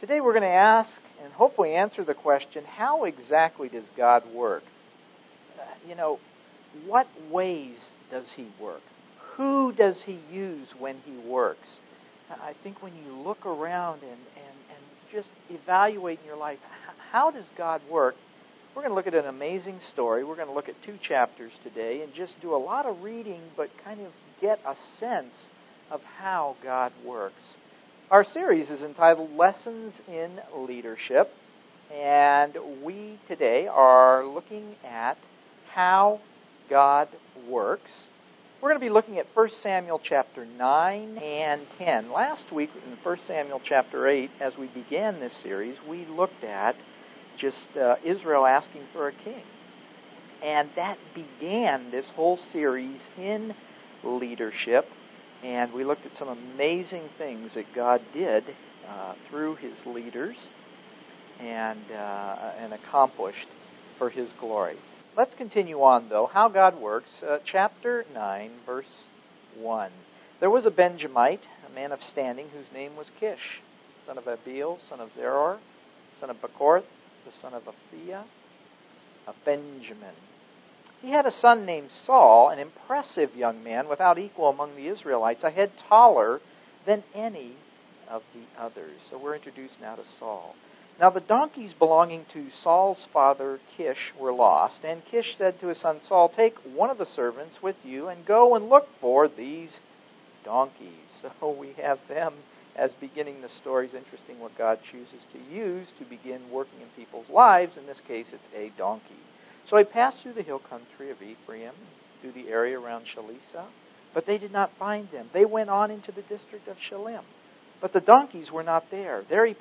Today we're going to ask and hopefully answer the question, how exactly does God work? What ways does He work? Who does He use when He works? I think when you look around and just evaluate in your life, how does God work? We're going to look at an amazing story. We're going to look at 2 chapters today and just do a lot of reading, but kind of get a sense of how God works. Our series is entitled Lessons in Leadership, and we today are looking at how God works. We're going to be looking at 1 Samuel chapter 9 and 10. Last week in 1 Samuel chapter 8, as we began this series, we looked at just Israel asking for a king. And that began this whole series in leadership. And we looked at some amazing things that God did through His leaders and accomplished for His glory. Let's continue on, though. How God works. Chapter 9, verse 1. There was a Benjamite, a man of standing, whose name was Kish, son of Abiel, son of Zeror, son of Bechorath, the son of Aphiah, a Benjamin. He had a son named Saul, an impressive young man without equal among the Israelites, a head taller than any of the others. So we're introduced now to Saul. Now the donkeys belonging to Saul's father Kish were lost, and Kish said to his son Saul, "Take one of the servants with you and go and look for these donkeys." So we have them as beginning the story. It's interesting what God chooses to use to begin working in people's lives. In this case, it's a donkey. So he passed through the hill country of Ephraim, through the area around Shalisa, but they did not find them. They went on into the district of Shalim, but the donkeys were not there. Then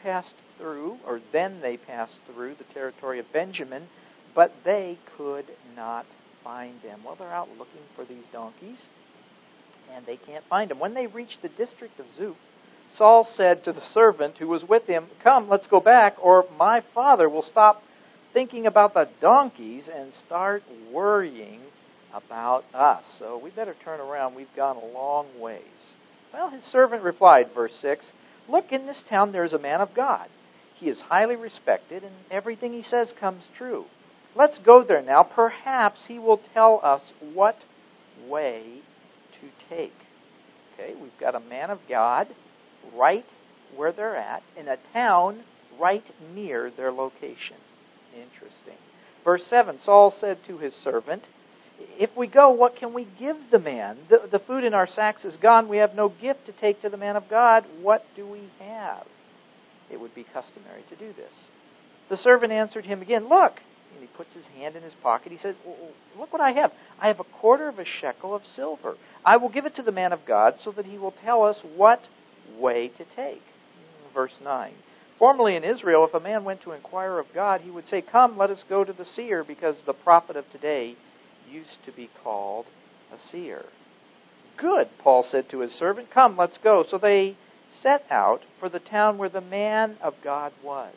they passed through the territory of Benjamin, but they could not find them. Well, they're out looking for these donkeys, and they can't find them. When they reached the district of Zuph, Saul said to the servant who was with him, "Come, let's go back, or my father will stop thinking about the donkeys and start worrying about us. So we better turn around. We've gone a long ways." Well, his servant replied, verse 6, "Look, in this town there is a man of God. He is highly respected, and everything he says comes true. Let's go there now. Perhaps he will tell us what way to take." Okay, we've got a man of God right where they're at, in a town right near their location. Interesting. Verse 7, Saul said to his servant, "If we go, what can we give the man? The food in our sacks is gone. We have no gift to take to the man of God. What do we have?" It would be customary to do this. The servant answered him again, "Look." And he puts his hand in his pocket. He said, "Look what I have. I have a quarter of a shekel of silver. I will give it to the man of God so that he will tell us what way to take." Verse 9. Formerly in Israel, if a man went to inquire of God, he would say, "Come, let us go to the seer, because the prophet of today used to be called a seer." "Good," Paul said to his servant. "Come, let's go." So they set out for the town where the man of God was.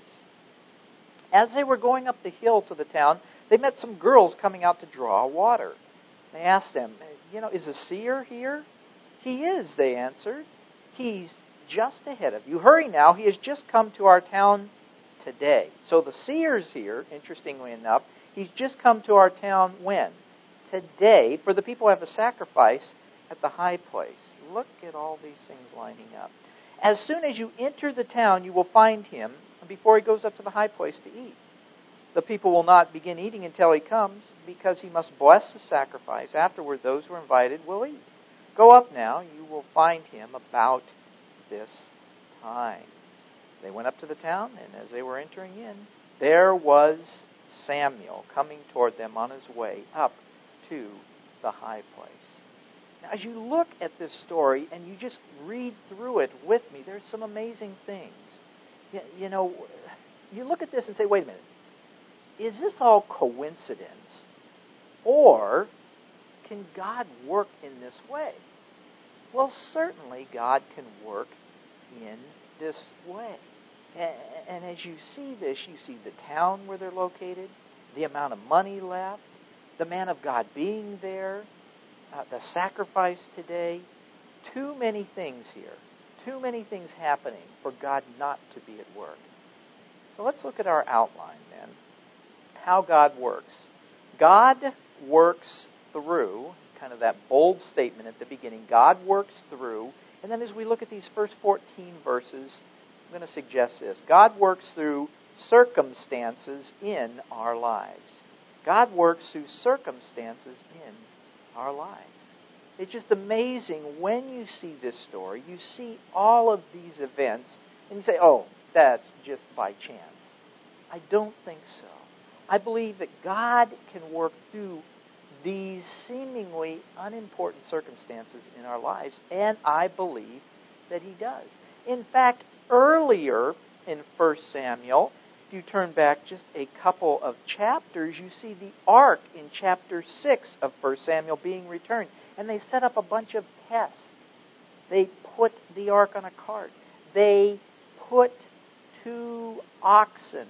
As they were going up the hill to the town, they met some girls coming out to draw water. They asked them, "Is a seer here?" "He is," they answered. "He's just ahead of you. Hurry now, he has just come to our town today." So the seer's here, interestingly enough. He's just come to our town when? Today, for the people have a sacrifice at the high place. Look at all these things lining up. As soon as you enter the town, you will find him before he goes up to the high place to eat. The people will not begin eating until he comes, because he must bless the sacrifice. Afterward, those who are invited will eat. Go up now, you will find him about this time. They went up to the town, and as they were entering in, there was Samuel coming toward them on his way up to the high place. Now, as you look at this story and you just read through it with me, there's some amazing things. You look at this and say, wait a minute, is this all coincidence? Or can God work in this way? Well, certainly God can work in this way. And as you see this, you see the town where they're located, the amount of money left, the man of God being there, the sacrifice today. Too many things here. Too many things happening for God not to be at work. So let's look at our outline then. How God works. God works through, kind of that bold statement at the beginning, God works through, and then as we look at these first 14 verses, I'm going to suggest this. God works through circumstances in our lives. God works through circumstances in our lives. It's just amazing when you see this story, you see all of these events, and you say, oh, that's just by chance. I don't think so. I believe that God can work through these seemingly unimportant circumstances in our lives, and I believe that He does. In fact, earlier in 1 Samuel, if you turn back just a couple of chapters, you see the ark in chapter 6 of 1 Samuel being returned. And they set up a bunch of tests. They put the ark on a cart. They put 2 oxen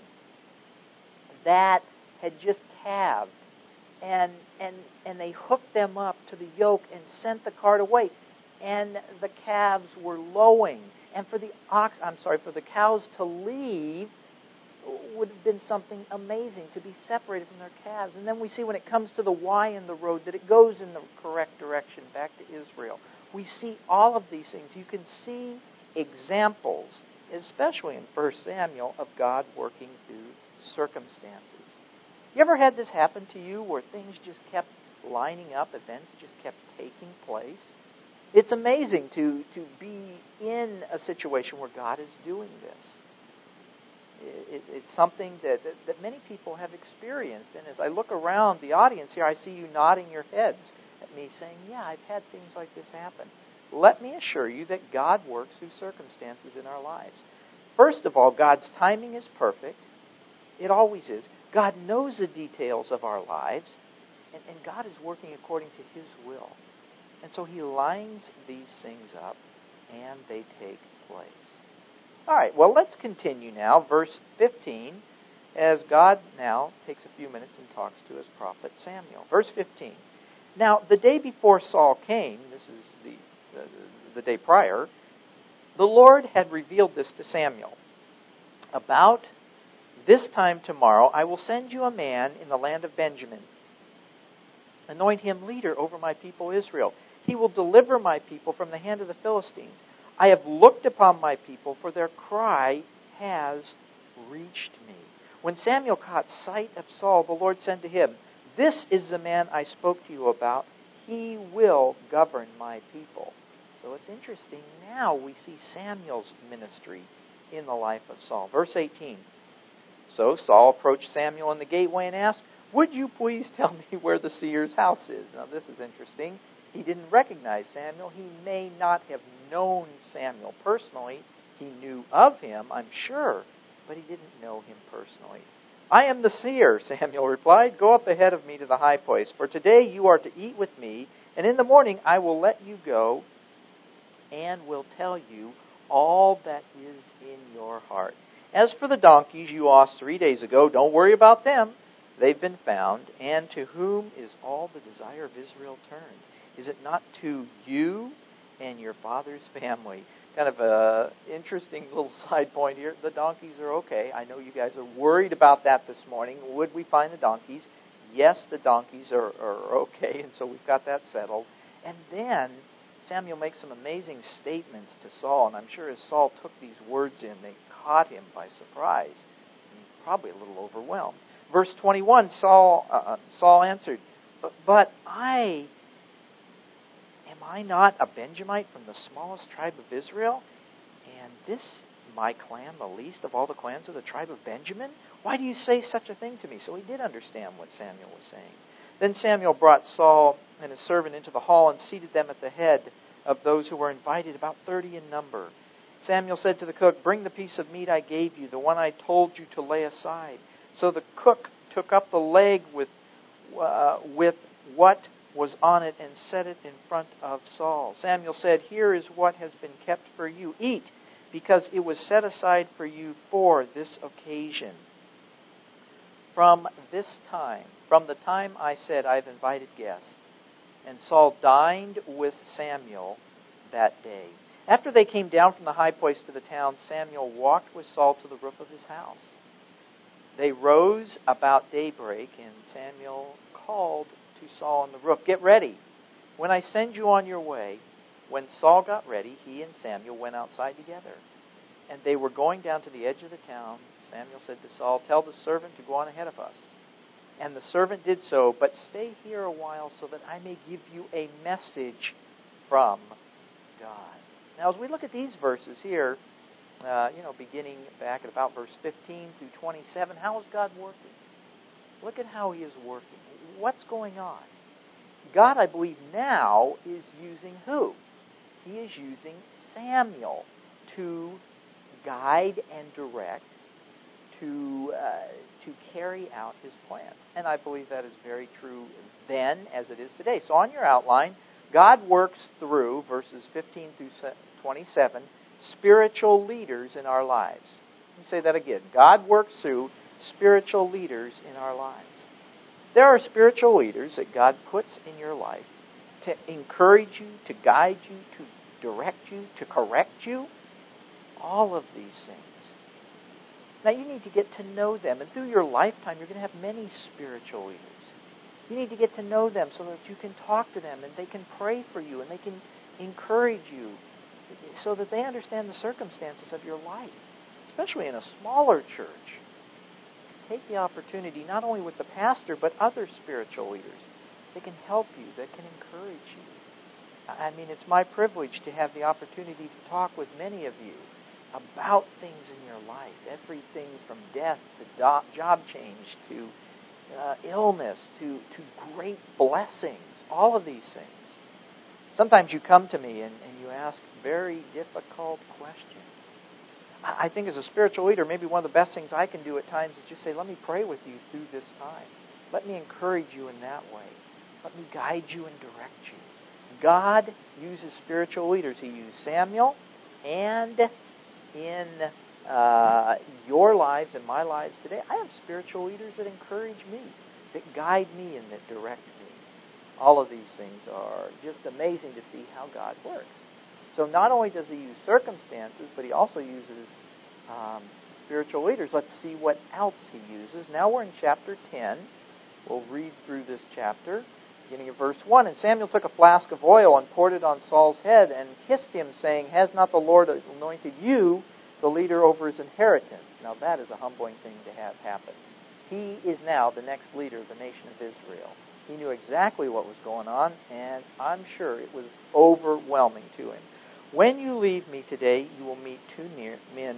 that had just calved. And they hooked them up to the yoke and sent the cart away. And the calves were lowing. And for the cows to leave would have been something amazing, to be separated from their calves. And then we see when it comes to the Y in the road that it goes in the correct direction back to Israel. We see all of these things. You can see examples, especially in 1 Samuel, of God working through circumstances. You ever had this happen to you where things just kept lining up, events just kept taking place? It's amazing to be in a situation where God is doing this. It's something that many people have experienced. And as I look around the audience here, I see you nodding your heads at me saying, yeah, I've had things like this happen. Let me assure you that God works through circumstances in our lives. First of all, God's timing is perfect. It always is. God knows the details of our lives, and God is working according to His will. And so He lines these things up, and they take place. All right, well, let's continue now. Verse 15, as God now takes a few minutes and talks to His prophet Samuel. Verse 15. Now, the day before Saul came, this is the day prior, the Lord had revealed this to Samuel. About this time tomorrow, I will send you a man in the land of Benjamin. Anoint him leader over my people Israel. He will deliver my people from the hand of the Philistines. I have looked upon my people, for their cry has reached me. When Samuel caught sight of Saul, the Lord said to him, this is the man I spoke to you about. He will govern my people. So it's interesting. Now we see Samuel's ministry in the life of Saul. Verse 18. So Saul approached Samuel in the gateway and asked, would you please tell me where the seer's house is? Now this is interesting. He didn't recognize Samuel. He may not have known Samuel personally. He knew of him, I'm sure, but he didn't know him personally. I am the seer, Samuel replied. Go up ahead of me to the high place, for today you are to eat with me, and in the morning I will let you go and will tell you all that is in your heart. As for the donkeys you lost 3 days ago, don't worry about them. They've been found. And to whom is all the desire of Israel turned? Is it not to you and your father's family? Kind of a interesting little side point here. The donkeys are okay. I know you guys are worried about that this morning. Would we find the donkeys? Yes, the donkeys are okay, and so we've got that settled. And then Samuel makes some amazing statements to Saul, and I'm sure as Saul took these words in, they caught him by surprise. And probably a little overwhelmed. Verse 21, Saul answered, But am I not a Benjamite from the smallest tribe of Israel? And this my clan the least of all the clans of the tribe of Benjamin? Why do you say such a thing to me? So he did understand what Samuel was saying. Then Samuel brought Saul and his servant into the hall and seated them at the head of those who were invited, about 30 in number. Samuel said to the cook, Bring the piece of meat I gave you, the one I told you to lay aside. So the cook took up the leg with what was on it and set it in front of Saul. Samuel said, Here is what has been kept for you. Eat, because it was set aside for you for this occasion. From the time I said, I have invited guests. And Saul dined with Samuel that day. After they came down from the high place to the town, Samuel walked with Saul to the roof of his house. They rose about daybreak, and Samuel called to Saul on the roof, "Get ready. When I send you on your way." When Saul got ready, he and Samuel went outside together. And they were going down to the edge of the town. Samuel said to Saul, "Tell the servant to go on ahead of us." And the servant did so, "But stay here a while so that I may give you a message from God." Now, as we look at these verses here, beginning back at about verse 15 through 27, how is God working? Look at how He is working. What's going on? God, I believe, now is using who? He is using Samuel to guide and direct, to carry out His plans. And I believe that is very true then as it is today. So on your outline, God works through, verses 15 through 27, spiritual leaders in our lives. Let me say that again. God works through spiritual leaders in our lives. There are spiritual leaders that God puts in your life to encourage you, to guide you, to direct you, to correct you. All of these things. Now you need to get to know them. And through your lifetime, you're going to have many spiritual leaders. You need to get to know them so that you can talk to them and they can pray for you and they can encourage you so that they understand the circumstances of your life, especially in a smaller church. Take the opportunity, not only with the pastor, but other spiritual leaders. They can help you, that can encourage you. I mean, it's my privilege to have the opportunity to talk with many of you about things in your life. Everything from death to job change to illness to great blessings. All of these things. Sometimes you come to me and you ask very difficult questions. I think as a spiritual leader, maybe one of the best things I can do at times is just say, "Let me pray with you through this time. Let me encourage you in that way. Let me guide you and direct you." God uses spiritual leaders. He used Samuel, and in your lives and my lives today, I have spiritual leaders that encourage me, that guide me, and that direct me. All of these things are just amazing to see how God works. So not only does He use circumstances, but He also uses spiritual leaders. Let's see what else He uses. Now we're in chapter 10. We'll read through this chapter, beginning of verse 1. "And Samuel took a flask of oil and poured it on Saul's head and kissed him, saying, 'Has not the Lord anointed you the leader over His inheritance?'" Now that is a humbling thing to have happen. He is now the next leader of the nation of Israel. He knew exactly what was going on, and I'm sure it was overwhelming to him. "When you leave me today, you will meet two men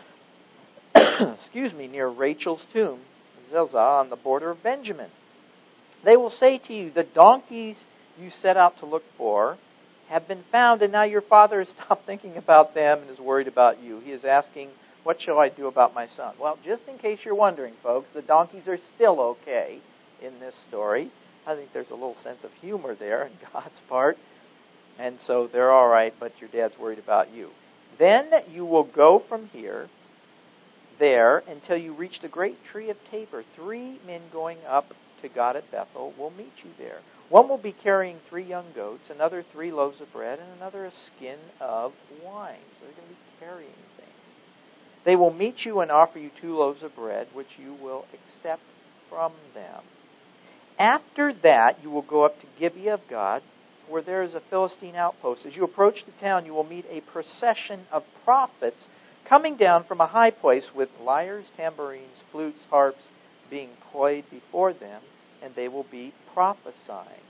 near Rachel's tomb, Zelzah, on the border of Benjamin. They will say to you, 'The donkeys you set out to look for have been found, and now your father has stopped thinking about them and is worried about you. He is asking, what shall I do about my son?'" Well, just in case you're wondering, folks, the donkeys are still okay in this story. I think there's a little sense of humor there on God's part. And so they're all right, but your dad's worried about you. "Then you will go from there, until you reach the great tree of Tabor. 3 men going up to God at Bethel will meet you there. One will be carrying 3 young goats, another 3 loaves of bread, and another a skin of wine." So they're going to be carrying things. "They will meet you and offer you 2 loaves of bread, which you will accept from them. After that, you will go up to Gibeah of God, where there is a Philistine outpost. As you approach the town, you will meet a procession of prophets coming down from a high place with lyres, tambourines, flutes, harps being played before them, and they will be prophesying.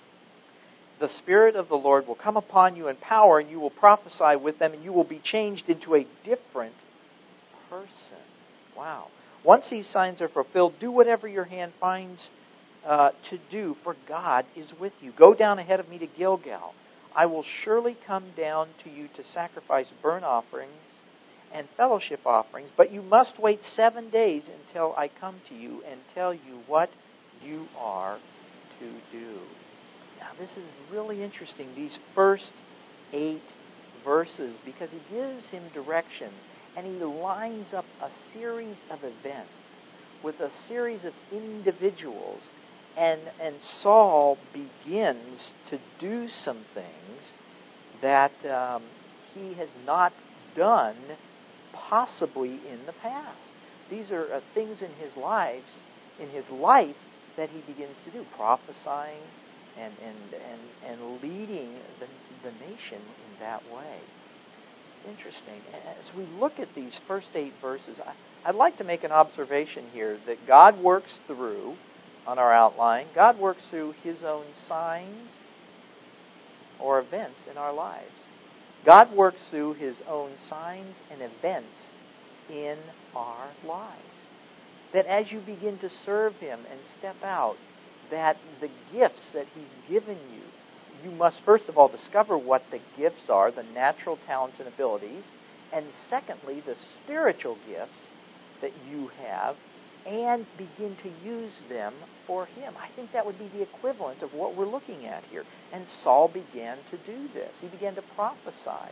The Spirit of the Lord will come upon you in power, and you will prophesy with them, and you will be changed into a different person." Wow. "Once these signs are fulfilled, do whatever your hand finds to do, for God is with you. Go down ahead of me to Gilgal. I will surely come down to you to sacrifice burnt offerings and fellowship offerings, but you must wait 7 days until I come to you and tell you what you are to do." Now this is really interesting, these first 8 verses, because he gives him directions and he lines up a series of events with a series of individuals. And Saul begins to do some things that he has not done possibly in the past. These are things in his life that he begins to do, prophesying and leading the nation in that way. Interesting. As we look at these first 8 verses, I'd like to make an observation here that God works through, on our outline, God works through His own signs or events in our lives. God works through His own signs and events in our lives. That as you begin to serve Him and step out, that the gifts that He's given you, you must first of all discover what the gifts are, the natural talents and abilities, and secondly, the spiritual gifts that you have, and begin to use them for Him. I think that would be the equivalent of what we're looking at here. And Saul began to do this. He began to prophesy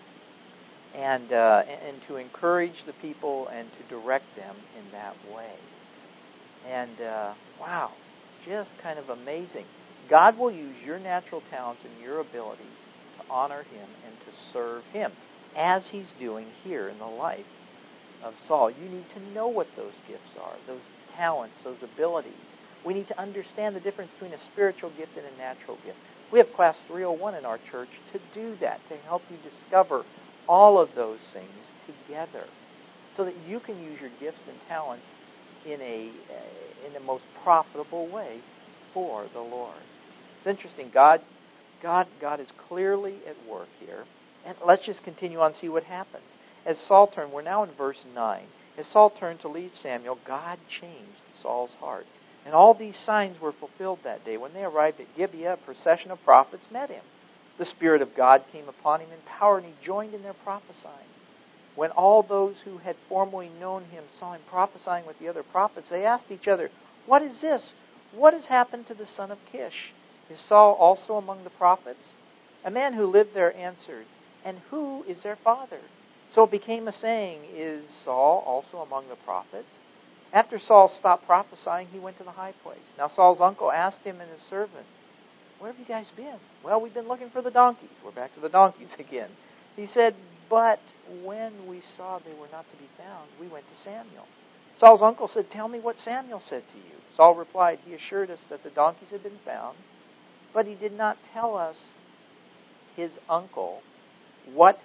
and to encourage the people and to direct them in that way. And wow, just kind of amazing. God will use your natural talents and your abilities to honor Him and to serve Him, as He's doing here in the life of Saul. You need to know what those gifts are, those talents, those abilities. We need to understand the difference between a spiritual gift and a natural gift. We have Class 301 in our church to do that, to help you discover all of those things together, so that you can use your gifts and talents in the most profitable way for the Lord. It's interesting. God is clearly at work here. And let's just continue on and see what happens. As Saul turned, we're now in verse 9. As Saul turned to leave Samuel, God changed Saul's heart. And all these signs were fulfilled that day. When they arrived at Gibeah, a procession of prophets met him. The Spirit of God came upon him in power, and he joined in their prophesying. When all those who had formerly known him saw him prophesying with the other prophets, they asked each other, "What is this? What has happened to the son of Kish? Is Saul also among the prophets?" A man who lived there answered, "And who is their father?" So it became a saying, "Is Saul also among the prophets?" After Saul stopped prophesying, he went to the high place. Now Saul's uncle asked him and his servant, "Where have you guys been?" "Well, we've been looking for the donkeys." We're back to the donkeys again. He said, "But when we saw they were not to be found, we went to Samuel." Saul's uncle said, "Tell me what Samuel said to you." Saul replied, "He assured us that the donkeys had been found, but he did not tell us his uncle what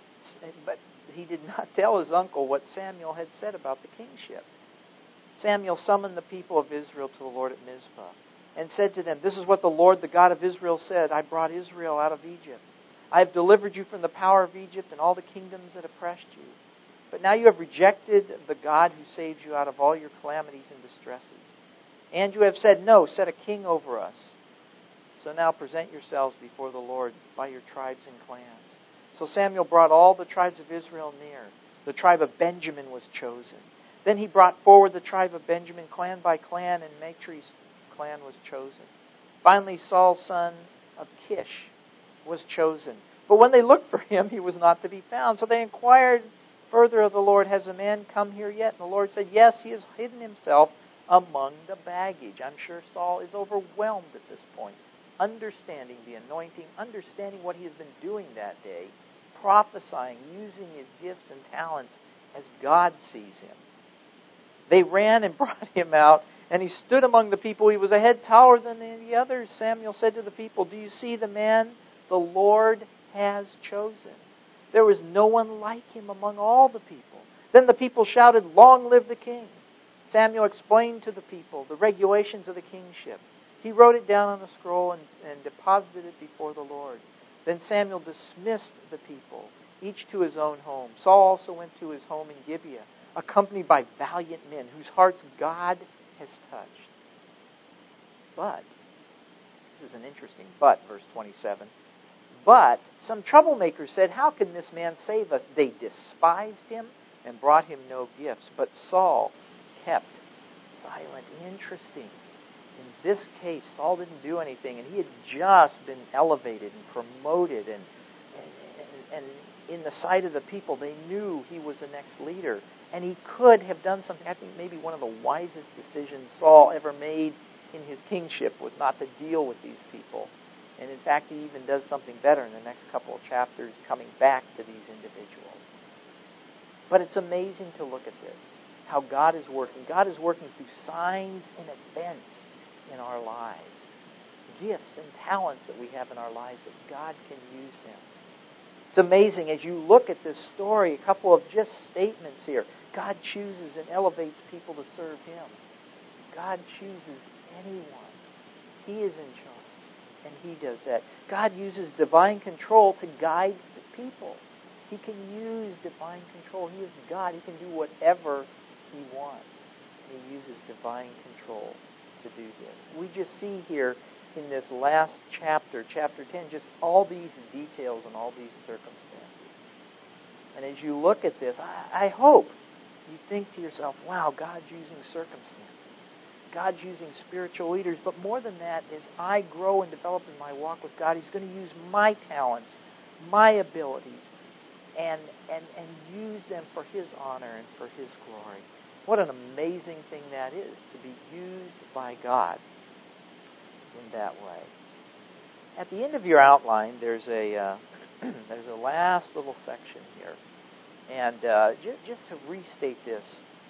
Samuel had said about the kingship." Samuel summoned the people of Israel to the Lord at Mizpah and said to them, "This is what the Lord, the God of Israel, said. I brought Israel out of Egypt. I have delivered you from the power of Egypt and all the kingdoms that oppressed you. But now you have rejected the God who saved you out of all your calamities and distresses. And you have said, 'No, set a king over us.' So now present yourselves before the Lord by your tribes and clans." So Samuel brought all the tribes of Israel near. The tribe of Benjamin was chosen. Then he brought forward the tribe of Benjamin clan by clan, and Matri's clan was chosen. Finally, Saul's son of Kish was chosen. But when they looked for him, he was not to be found. So they inquired further of the Lord, "Has a man come here yet?" And the Lord said, "Yes, he has hidden himself among the baggage." I'm sure Saul is overwhelmed at this point, understanding the anointing, understanding what he has been doing that day, prophesying, using his gifts and talents as God sees him. They ran and brought him out, and he stood among the people. He was a head taller than the others. Samuel said to the people, "Do you see the man the Lord has chosen? There was no one like him among all the people." Then the people shouted, "Long live the king!" Samuel explained to the people the regulations of the kingship. He wrote it down on a scroll and deposited it before the Lord. Then Samuel dismissed the people, each to his own home. Saul also went to his home in Gibeah, accompanied by valiant men whose hearts God has touched. But, this is an interesting but, verse 27. But some troublemakers said, "How can this man save us?" They despised him and brought him no gifts. But Saul kept silent. Interesting. In this case, Saul didn't do anything, and he had just been elevated and promoted, and in the sight of the people, they knew he was the next leader. And he could have done something. I think maybe one of the wisest decisions Saul ever made in his kingship was not to deal with these people. And in fact, he even does something better in the next couple of chapters, coming back to these individuals. But it's amazing to look at this. how God is working. God is working through signs and events in our lives. Gifts and talents that we have in our lives that God can use Him. It's amazing as you look at this story, a couple of just statements here. God chooses and elevates people to serve Him. God chooses anyone. He is in charge, and He does that. God uses divine control to guide the people. He can use divine control. He is God. He can do whatever He wants. He uses divine control to do this. We just see here in this last chapter, chapter 10, just all these details and all these circumstances. And as you look at this, I hope you think to yourself, wow, God's using circumstances. God's using spiritual leaders. But more than that, as I grow and develop in my walk with God, He's going to use my talents, my abilities, and use them for His honor and for His glory. What an amazing thing that is, to be used by God in that way. At the end of your outline, there's a last little section here. And just to restate this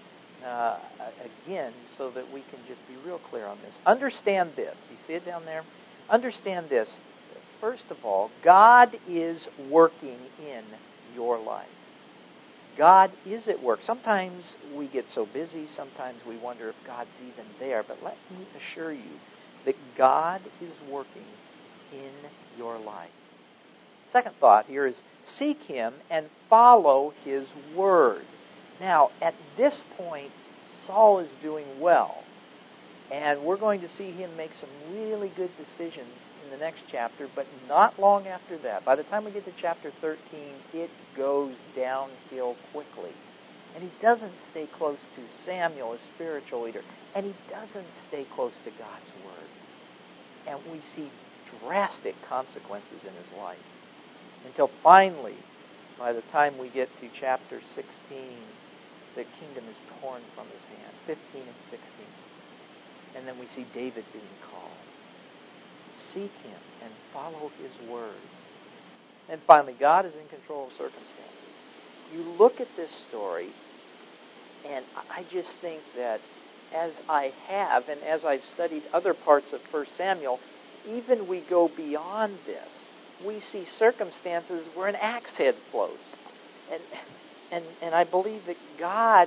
again so that we can just be real clear on this. Understand this. You see it down there? Understand this. First of all, God is working in your life. God is at work. Sometimes we get so busy, sometimes we wonder if God's even there. But let me assure you that God is working in your life. Second thought here is seek Him and follow His Word. Now, at this point, Saul is doing well. And we're going to see him make some really good decisions in the next chapter, but not long after that. By the time we get to chapter 13, it goes downhill quickly. And he doesn't stay close to Samuel, his spiritual leader. And he doesn't stay close to God's Word. And we see drastic consequences in his life. Until finally, by the time we get to chapter 16, the kingdom is torn from his hand. 15 and 16. And then we see David being called. Seek Him and follow His Word. And finally, God is in control of circumstances. You look at this story, and I just think that as I have, and as I've studied other parts of 1 Samuel, even we go beyond this. We see circumstances where an axe head floats. And I believe that God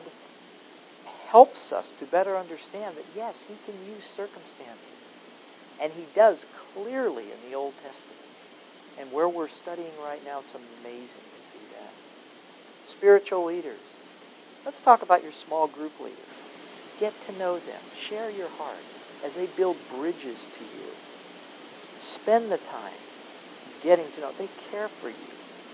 helps us to better understand that, yes, He can use circumstances. And He does clearly in the Old Testament. And where we're studying right now, it's amazing to see that. Spiritual leaders. Let's talk about your small group leaders. Get to know them. Share your heart as they build bridges to you. Spend the time getting to know. They care for you.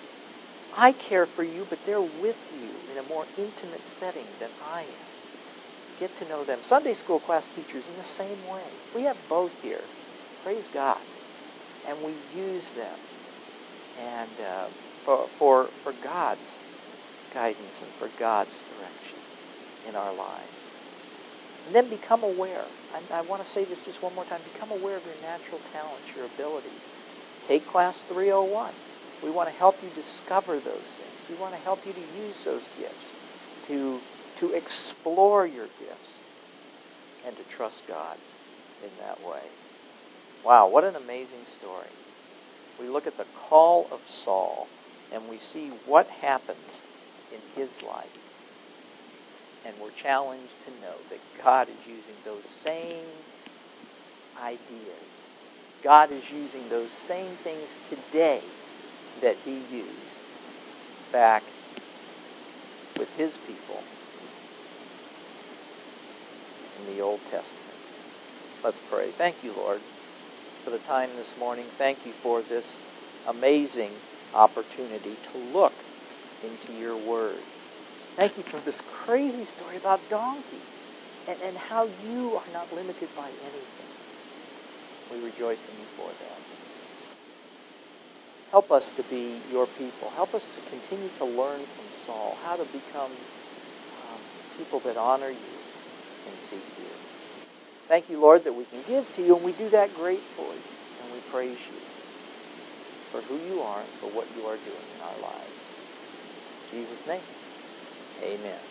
I care for you, but they're with you in a more intimate setting than I am. Get to know them. Sunday school class teachers in the same way. We have both here. Praise God. And we use them and for God's guidance and for God's direction in our lives. And then become aware. I want to say this just one more time. Become aware of your natural talents, your abilities. Take Class 301. We want to help you discover those things. We want to help you to use those gifts, to explore your gifts, and to trust God in that way. Wow, what an amazing story. We look at the call of Saul, and we see what happens in his life. And we're challenged to know that God is using those same ideas. God is using those same things today that He used back with His people in the Old Testament. Let's pray. Thank you, Lord, for the time this morning. Thank you for this amazing opportunity to look into your Word. Thank you for this crazy story about donkeys and how you are not limited by anything. We rejoice in you for that. Help us to be your people. Help us to continue to learn from Saul how to become people that honor you and seek you. Thank you, Lord, that we can give to you, and we do that gratefully. And we praise you for who you are and for what you are doing in our lives. In Jesus' name, amen.